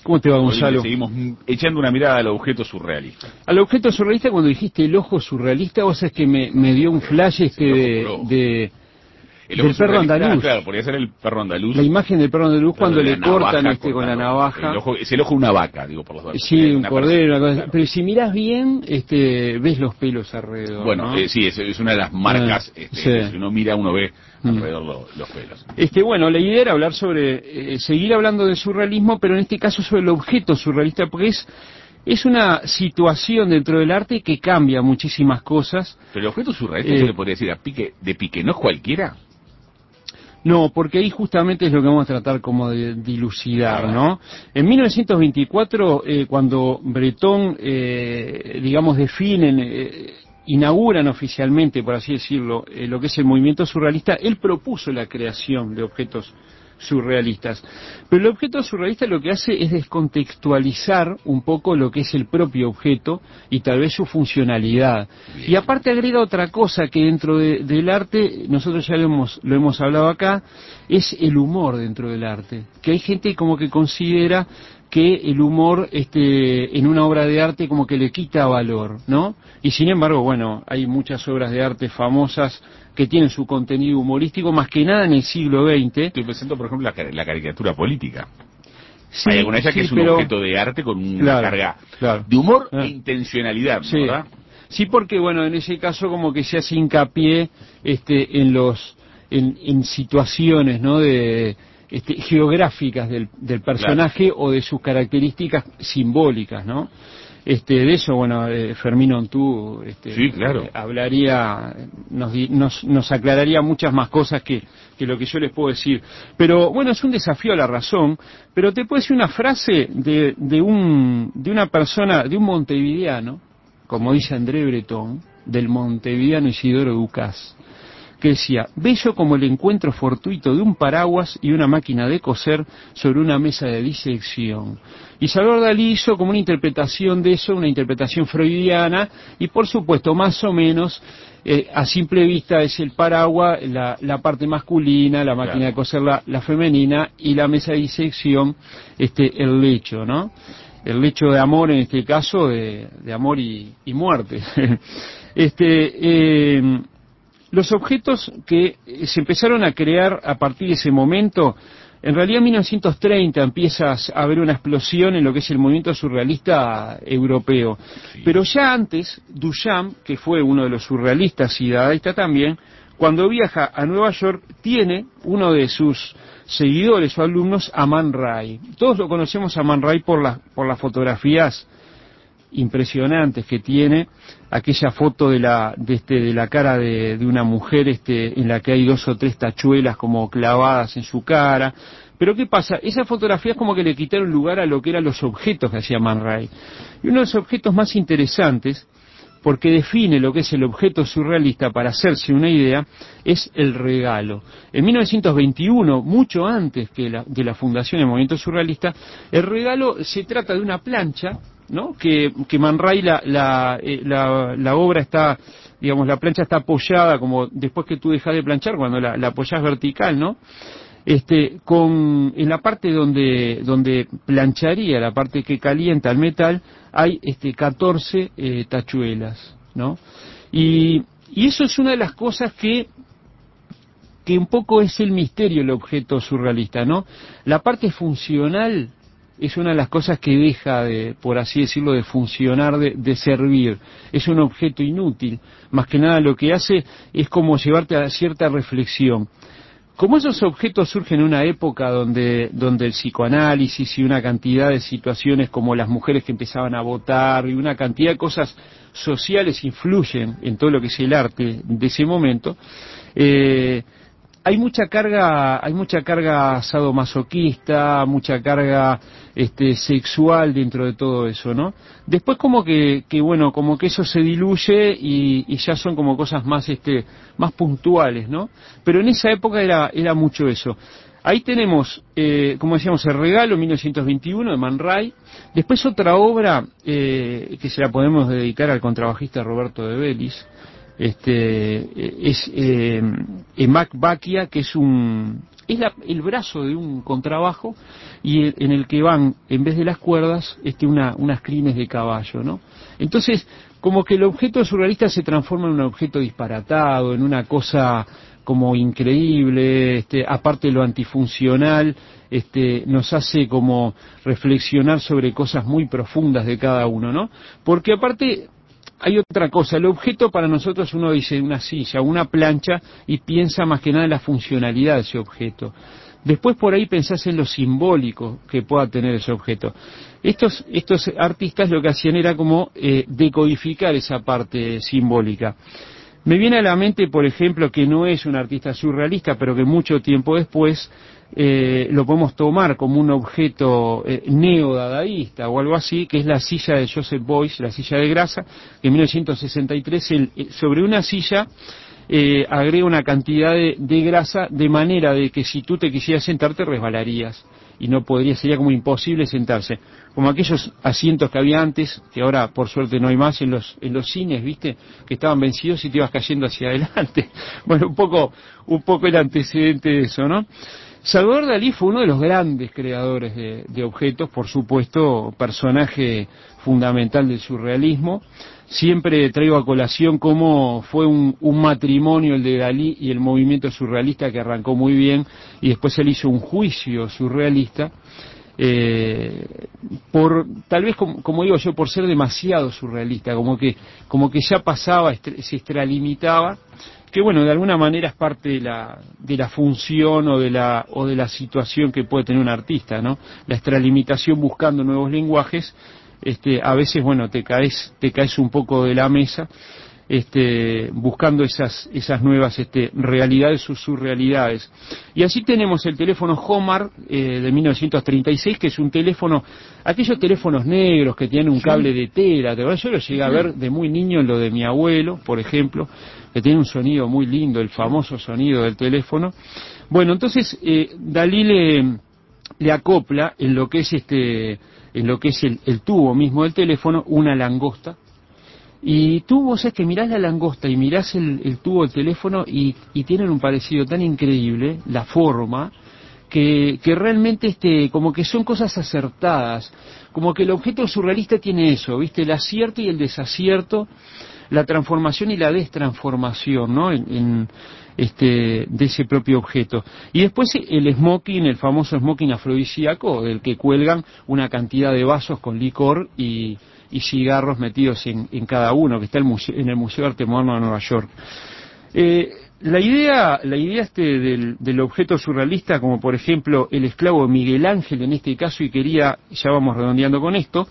¿Cómo te va, Hoy le Gonzalo? seguimos echando una mirada al objeto surrealista. Al objeto surrealista, cuando dijiste el ojo surrealista, vos sabés que me dio un flash El ojo por ojo. El ojo del perro surrealista, andaluz. claro, podría ser el perro andaluz. La imagen del perro andaluz Claro, cuando de la le cortan navaja con la cortando. navaja. El ojo, es el ojo de una vaca, digo, por los dos. Sí, un Una cordero, persona, una cosa. claro. Pero si mirás bien, ves los pelos alrededor, Bueno, ¿no? sí, es una de las marcas, Sí. si uno mira, uno ve alrededor los pelos. Bueno, la idea era hablar sobre, seguir hablando de surrealismo, pero en este caso sobre el objeto surrealista, porque es una situación dentro del arte que cambia muchísimas cosas. Pero el objeto surrealista, yo le podría decir de pique, ¿no es cualquiera? No, porque ahí justamente es lo que vamos a tratar como de dilucidar, ¿no? En 1924, cuando Breton, digamos, inauguran oficialmente, por así decirlo, lo que es el movimiento surrealista, él propuso la creación de objetos surrealistas. Pero el objeto surrealista lo que hace es descontextualizar un poco lo que es el propio objeto y tal vez su funcionalidad. Bien. Y aparte agrega otra cosa que dentro del arte, nosotros ya lo hemos hablado acá, es el humor dentro del arte. Que hay gente como que considera que el humor en una obra de arte como que le quita valor, ¿no? Y sin embargo, bueno, hay muchas obras de arte famosas que tienen su contenido humorístico, más que nada en el siglo XX. Estoy pensando, por ejemplo, la caricatura política. Sí, hay alguna de ellas que es un objeto de arte con una carga de humor e intencionalidad, ¿no? Sí. ¿Verdad? Sí, porque bueno, en ese caso como que se hace hincapié en situaciones, ¿no? Geográficas del personaje o de sus características simbólicas, ¿no? De eso, bueno, Fermín Ontú sí, claro. hablaría, nos aclararía muchas más cosas que lo que yo les puedo decir. Pero bueno, es un desafío a la razón, pero te puedo decir una frase de una persona, de un montevideano, como dice André Breton, del montevideano Isidoro Ducás, que decía: bello como el encuentro fortuito de un paraguas y una máquina de coser sobre una mesa de disección. Y Salvador Dalí hizo como una interpretación de eso, una interpretación freudiana, y por supuesto, más o menos, a simple vista es el paraguas, la parte masculina, la máquina de coser la femenina, y la mesa de disección, el lecho, ¿no? El lecho de amor, en este caso, de amor y muerte. Los objetos que se empezaron a crear a partir de ese momento, en realidad en 1930 empieza a haber una explosión en lo que es el movimiento surrealista europeo. Sí. Pero ya antes, Duchamp, que fue uno de los surrealistas y dadaísta también, cuando viaja a Nueva York, tiene uno de sus seguidores o alumnos a Man Ray. Todos lo conocemos a Man Ray por las fotografías impresionantes que tiene, aquella foto de la cara de una mujer en la que hay 2 o 3 tachuelas como clavadas en su cara. Pero ¿qué pasa? Esas fotografías como que le quitaron lugar a lo que eran los objetos que hacía Man Ray. Y uno de los objetos más interesantes, porque define lo que es el objeto surrealista para hacerse una idea, es el regalo. En 1921, mucho antes de la fundación del movimiento surrealista, el regalo se trata de una plancha, ¿no? Que Man Ray la obra está, digamos, la plancha está apoyada, como después que tú dejas de planchar, cuando la apoyás vertical, ¿no? En la parte donde plancharía, la parte que calienta el metal, hay 14 tachuelas, ¿no? Y eso es una de las cosas que un poco es el misterio del objeto surrealista, ¿no? La parte funcional es una de las cosas que deja por así decirlo, de funcionar, de servir. Es un objeto inútil. Más que nada lo que hace es como llevarte a cierta reflexión. Como esos objetos surgen en una época donde el psicoanálisis y una cantidad de situaciones como las mujeres que empezaban a votar y una cantidad de cosas sociales influyen en todo lo que es el arte de ese momento, hay mucha carga sadomasoquista, mucha carga sexual dentro de todo eso, ¿no? Después como que eso se diluye y ya son como cosas más puntuales, ¿no? Pero en esa época era mucho eso. Ahí tenemos, como decíamos, El regalo, 1921, de Man Ray. Después otra obra que se la podemos dedicar al contrabajista Roberto de Vélez, es Emac Baquia, que es un el brazo de un contrabajo y en el que van, en vez de las cuerdas, unas crines de caballo, ¿no? Entonces, como que el objeto surrealista se transforma en un objeto disparatado, en una cosa como increíble, aparte de lo antifuncional, nos hace como reflexionar sobre cosas muy profundas de cada uno, ¿no? Porque aparte hay otra cosa, el objeto para nosotros uno dice una silla, una plancha y piensa más que nada en la funcionalidad de ese objeto. Después por ahí pensás en lo simbólico que pueda tener ese objeto. Estos artistas lo que hacían era como decodificar esa parte simbólica. Me viene a la mente, por ejemplo, que no es un artista surrealista, pero que mucho tiempo después lo podemos tomar como un objeto neodadaísta o algo así, que es la silla de Joseph Beuys, la silla de grasa, que en 1963 sobre una silla agrega una cantidad de grasa de manera de que si tú te quisieras sentar te resbalarías y no podría, sería como imposible sentarse, como aquellos asientos que había antes, que ahora por suerte no hay más en los cines, viste, que estaban vencidos y te ibas cayendo hacia adelante. Bueno, un poco el antecedente de eso, ¿no? Salvador Dalí fue uno de los grandes creadores de objetos, por supuesto, personaje fundamental del surrealismo. Siempre traigo a colación cómo fue un matrimonio el de Dalí y el movimiento surrealista, que arrancó muy bien y después él hizo un juicio surrealista tal vez como digo yo, por ser demasiado surrealista, como que ya pasaba, se extralimitaba, que bueno, de alguna manera es parte de la función o de la situación que puede tener un artista, ¿no? La extralimitación buscando nuevos lenguajes. A veces, bueno, te caes un poco de la mesa, buscando esas nuevas realidades o surrealidades. Y así tenemos el teléfono Homar de 1936, que es un teléfono, aquellos teléfonos negros que tienen un cable de tela. Yo lo llegué a ver de muy niño en lo de mi abuelo, por ejemplo, que tiene un sonido muy lindo, el famoso sonido del teléfono. Bueno, entonces Dalí le acopla en lo que es el tubo mismo del teléfono una langosta. Y tú vos es que mirás la langosta y mirás el tubo del teléfono y tienen un parecido tan increíble, la forma, que realmente como que son cosas acertadas, como que el objeto surrealista tiene eso, ¿viste? El acierto y el desacierto, la transformación y la destransformación, ¿no? De ese propio objeto. Y después el smoking, el famoso smoking afrodisíaco, del que cuelgan una cantidad de vasos con licor y cigarros metidos en cada uno, que está en el Museo de Arte Moderno de Nueva York. La idea del objeto surrealista, como por ejemplo el esclavo de Miguel Ángel en este caso, y ya vamos redondeando con esto,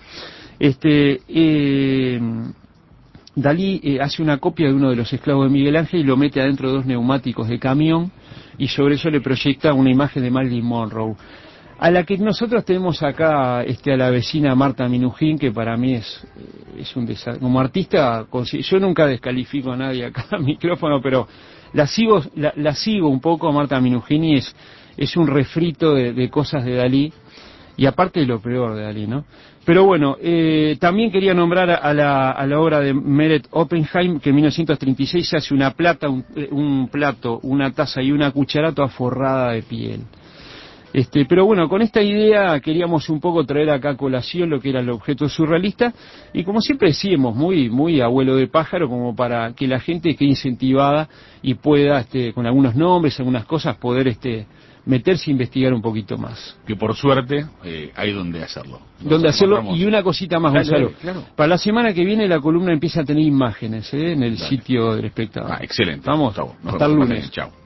Dalí hace una copia de uno de los esclavos de Miguel Ángel y lo mete adentro de 2 neumáticos de camión y sobre eso le proyecta una imagen de Marilyn Monroe, a la que nosotros tenemos acá a la vecina Marta Minujín, que para mí es un desastre. Como artista, yo nunca descalifico a nadie acá al micrófono, pero la sigo un poco a Marta Minujín y es un refrito de cosas de Dalí, y aparte de lo peor de Dalí, ¿no? Pero bueno, también quería nombrar a la obra de Meret Oppenheim, que en 1936 se hace una plata, un plato, una taza y una cuchara toda forrada de piel. Pero bueno, con esta idea queríamos un poco traer acá a colación lo que era el objeto surrealista, y como siempre decíamos, muy abuelo de pájaro, como para que la gente quede incentivada y pueda, con algunos nombres, algunas cosas, poder meterse a investigar un poquito más. Que por suerte hay donde hacerlo. Y una cosita más, Gonzalo. Claro. Para la semana que viene la columna empieza a tener imágenes en el sitio del espectador. Excelente. Vamos, hasta el lunes. Chao.